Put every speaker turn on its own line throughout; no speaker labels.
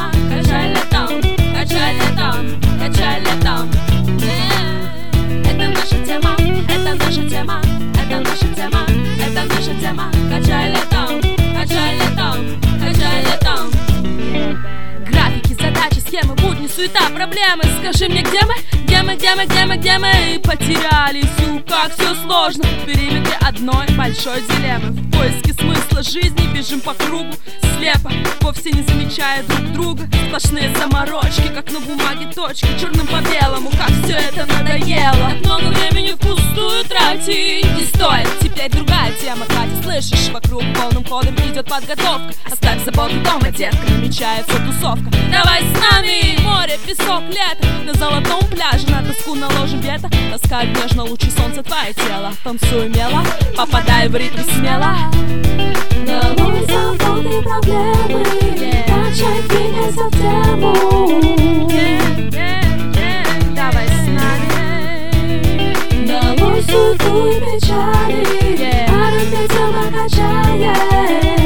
тема, качай летом, качай летом, качай летом. Это наша тема, это наша тема, это наша тема, это наша тема. Качай летом, качай летом, качай летом. Графики, задачи, схемы, будни, суета, проблемы. Скажи мне, где мы? Где мы, где мы, где мы, где мы? Потерялись, как все сложно. В периметре одной большой дилеммы. В поиске смысла жизни бежим по кругу слепо, вовсе не замечая друг друга. Сплошные заморочки, как на бумаге точки, черным по белому, как все это надоело. Так много времени впустую тратить не стоит. Теперь другая тема, Катя, слышишь? Вокруг полным ходом идет подготовка. Оставь заботу дома, детка, намечается тусовка. Давай с нами, море, песок, лето. На золотом пляже на доску наложим вето. Таскают нежно лучи солнца твое тело. Танцуй мело, попадай в ритм смело.
Долой заботы, проблемы, качай, двигайся в тему.
Давай с нами.
Долой суету и печали, R&B тема качает.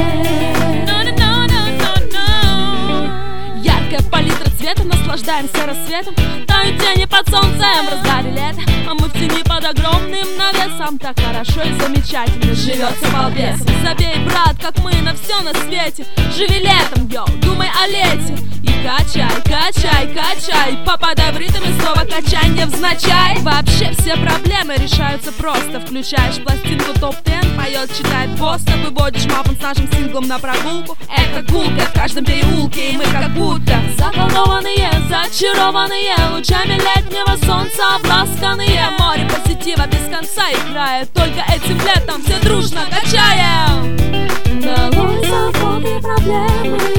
Яркая палитра цвета, наслаждаемся рассветом. Тают тени под солнцем в разгаре лета, а мы в тени под огромным навесом. Так хорошо и замечательно живется балбесом. Забей, брат, как мы на все на свете. Живи летом, йоу, думай о лете. И качай, качай, качай, попадай в ритм и снова качай невзначай. Вообще все проблемы решаются просто. Включаешь пластинку топ-10, поет, читает поста. Выводишь мапом с нашим синглом на прогулку. Это гулка в каждом переулке, и мы как будто заколдованные, зачарованные лучами летнего солнца, обласканные. Море позитива без конца и края. Только этим летом все дружно качаем.
Долой заботы, проблемы,